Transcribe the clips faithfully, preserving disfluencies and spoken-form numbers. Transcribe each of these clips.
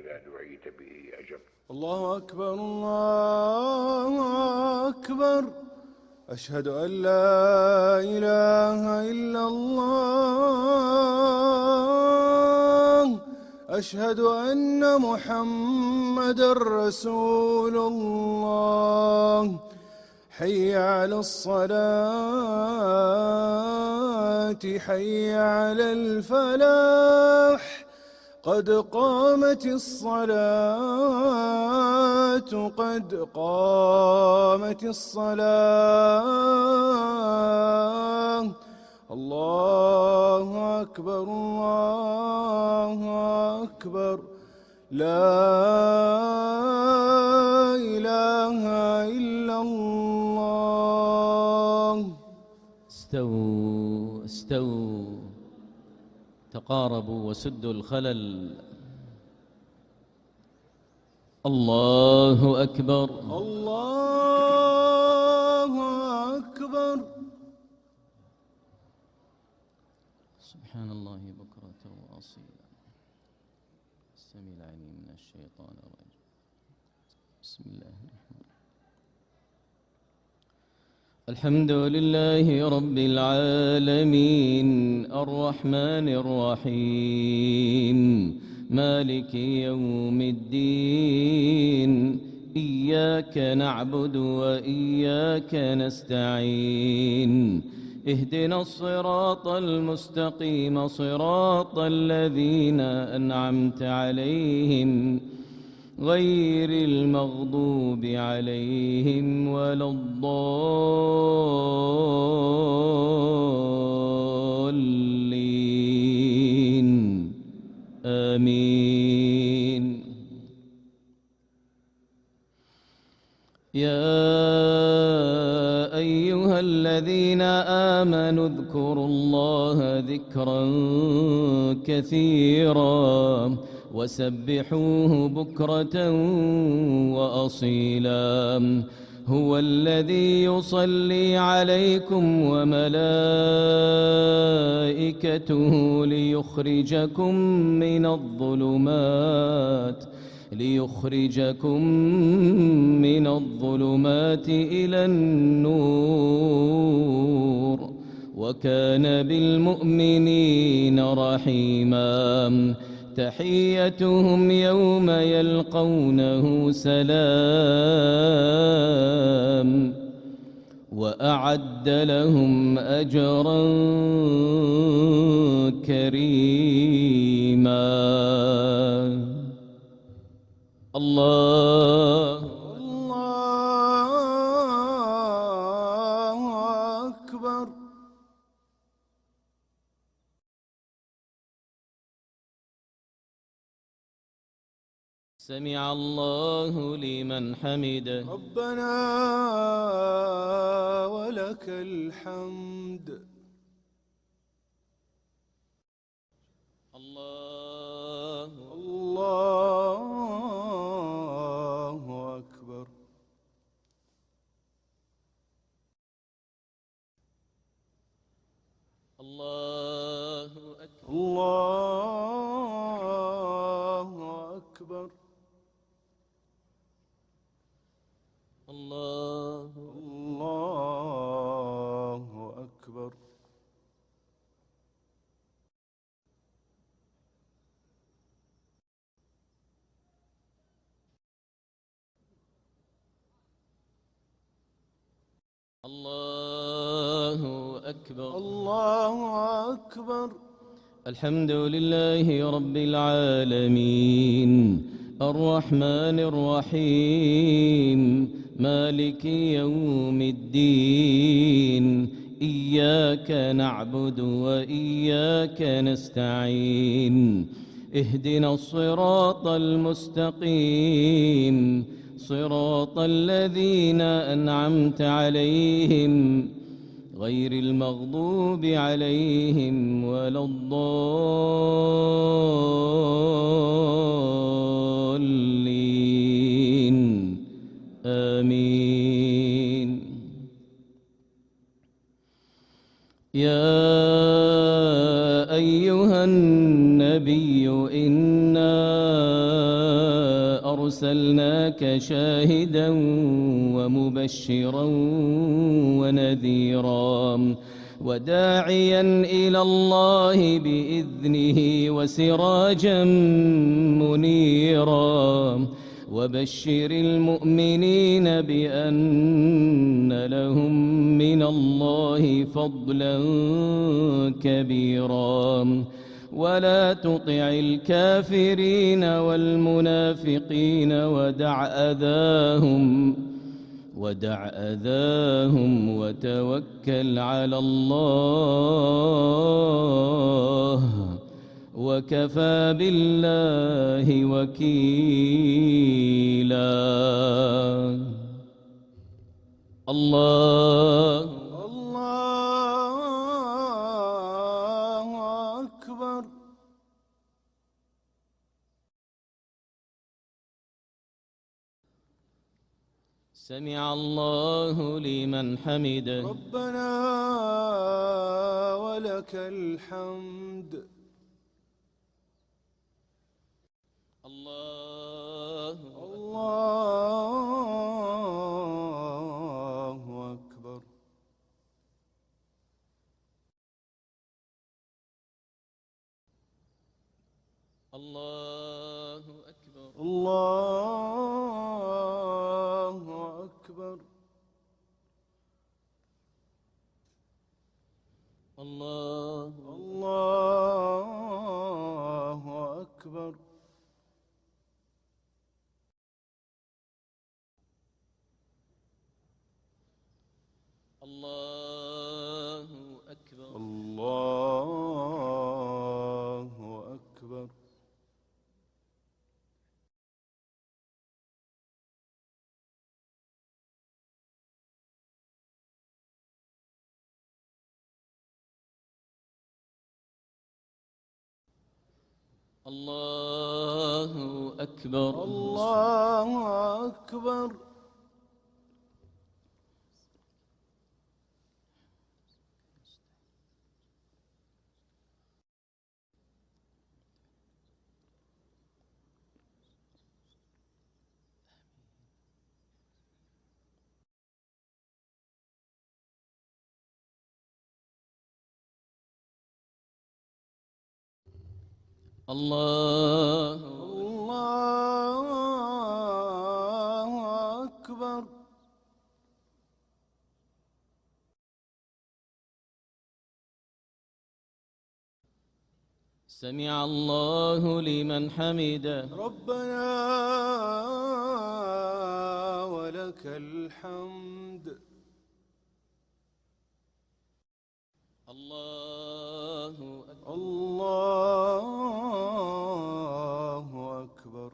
إذا دعيت به أجبت. الله أكبر الله أكبر، أشهد أن لا إله إلا الله، أشهد أن محمدًا رسول الله. حي على الصلاة، حي على الفلاح، قد قامت الصلاة، قد قامت الصلاة. الله أكبر الله أكبر، لا إله إلا الله. استووا استووا، تقاربوا وسدوا الخلل. الله أكبر الله أكبر. سبحان الله بكرة وأصيلا. السميع العليم من الشيطان الرجيم. بسم الله الرحمن الرحيم. الحمد لله رب العالمين، الرحمن الرحيم، مالك يوم الدين. إياك نعبد وإياك نستعين، اهدنا الصراط المستقيم، صراط الذين أنعمت عليهم غير المغضوب عليهم ولا الضالين، آمين. يا أيها الذين آمنوا اذكروا الله ذكرا كثيرا وسبحوه بكرة وأصيلا. هو الذي يصلي عليكم وملائكته ليخرجكم من الظلمات ليخرجكم من الظلمات إلى النور، وكان بالمؤمنين رحيما. تحيتهم يوم يلقونه سلام، وأعد لهم أجرا كريما. الله الله أكبر. سمع الله لمن حمده. ربنا ولك الحمد. الله الله أكبر. الله أكبر. الله أكبر. الله الله أكبر. الله أكبر. الله أكبر. الحمد لله رب العالمين، الرحمن الرحيم، مالك يوم الدين. إياك نعبد وإياك نستعين، اهدنا الصراط المستقيم، صراط الذين أنعمت عليهم غير المغضوب عليهم ولا الضالين، آمين. يا أيها النبي إنا أرسلناك شاهدا ومبشرا ونذيرا وداعيا إلى الله بإذنه وسراجا منيرا وبشر المؤمنين بأن لهم من الله فضلا كبيرا ولا تطع الكافرين والمنافقين ودع أذاهم ودع أذاهم وتوكل على الله وكفى بالله وكيلا. الله الله أكبر. سمع الله لمن حمده. ربنا ولك الحمد. الله الله أكبر. الله أكبر. الله أكبر. الله الله أكبر. الله أكبر. الله أكبر. الله أكبر. الله أكبر. الله الله أكبر. سمع الله لمن حمده. ربنا ولك الحمد. الله أكبر. الله أكبر.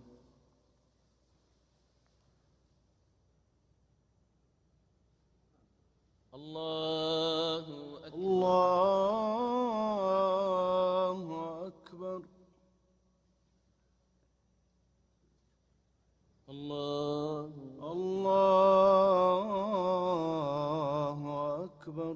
الله أكبر. الله أكبر. الله الله أكبر.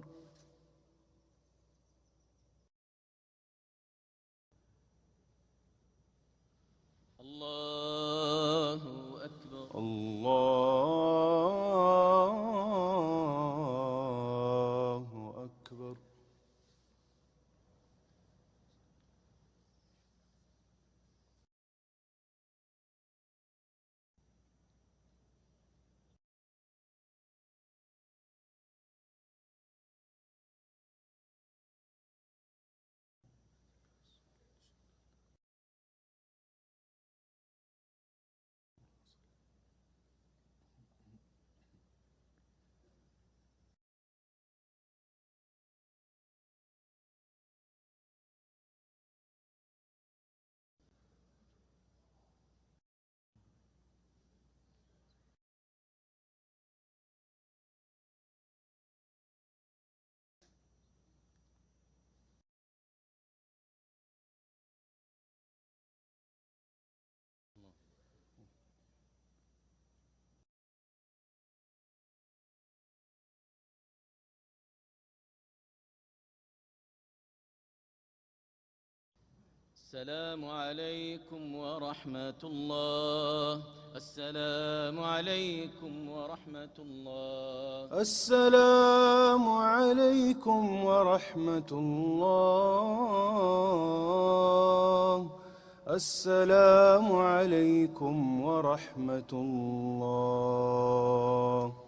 الله أكبر. الله أكبر. السلام عليكم ورحمة الله. السلام عليكم ورحمة الله. السلام عليكم ورحمة الله. السلام عليكم ورحمة الله.